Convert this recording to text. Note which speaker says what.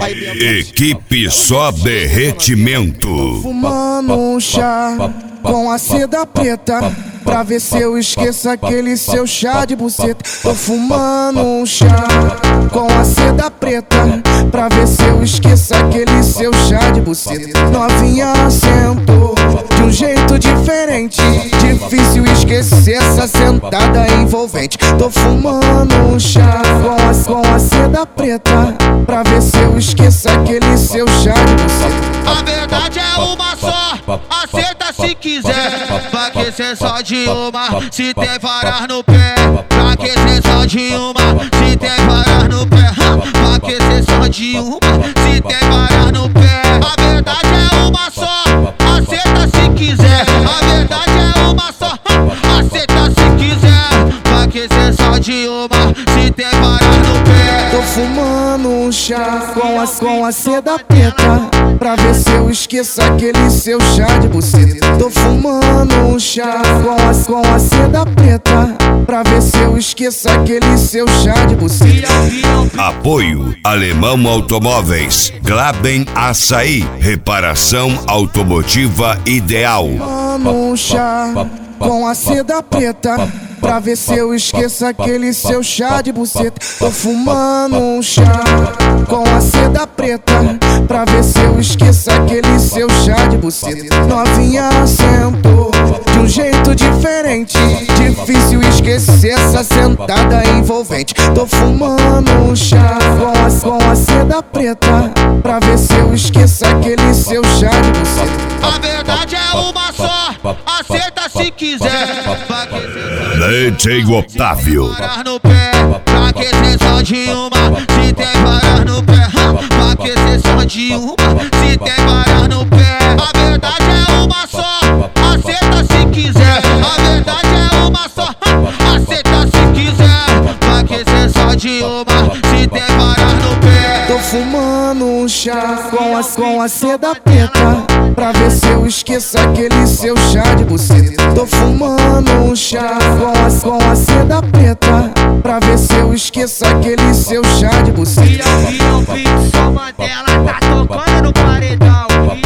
Speaker 1: Equipe Só Derretimento.
Speaker 2: Fumando um chá com a seda preta, pra ver se eu esqueço aquele seu chá de buceta. Tô fumando um chá com a seda preta, pra ver se eu esqueço aquele seu chá de buceta. Novinha sentou de um jeito diferente, difícil esquecer essa sentada envolvente. Tô fumando um chá com a seda preta, pra ver se eu esqueço aquele seu chá de buceta.
Speaker 3: A verdade é uma só, aceita se quiser. Vai que cê só de uma, se tem varas no pé. Vai que cê só de uma, se tem varas no pé. Vai que cê só de uma, se tem varas no pé. A verdade é uma só, aceita se quiser. A verdade é uma só, aceita se quiser. Vai que cê só de uma, se tem varas no pé.
Speaker 2: Tô fumando um chá com a seda preta, pra ver se eu esqueço aquele seu chá de buceta. Tô fumando um chá com a seda preta, pra ver se eu esqueço aquele seu chá de buceta.
Speaker 1: Apoio Alemão Automóveis, Glaben Açaí, reparação automotiva ideal.
Speaker 2: Fumando um chá com a seda preta, pra ver se eu esqueço aquele seu chá de buceta. Tô fumando um chá com a seda preta, pra ver se eu esqueço aquele seu chá de buceta. Novinha sentou de um jeito diferente, difícil esquecer essa sentada envolvente. Tô fumando um chá com a seda preta, pra ver se eu esqueço aquele seu chá de buceta.
Speaker 3: A verdade é uma só, aceita se quiser. Vai que cê
Speaker 1: DJ Otávio.
Speaker 3: varas no pé, pra que cê só de uma, se tem varas no pé. Pra que cê só de uma, se tem varas no pé. A verdade é uma só, aceita se quiser. A verdade é uma só, aceita se quiser. Pra que cê só de uma, se tem varas no pé.
Speaker 2: Tô fumando um chá com a seda preta, pra ver se eu esqueço aquele seu chá de buceta. Tô fumando um chá com a seda preta, pra ver se eu esqueço aquele seu chá de buceta.
Speaker 3: E o beat só Mandela tá tocando no paredão.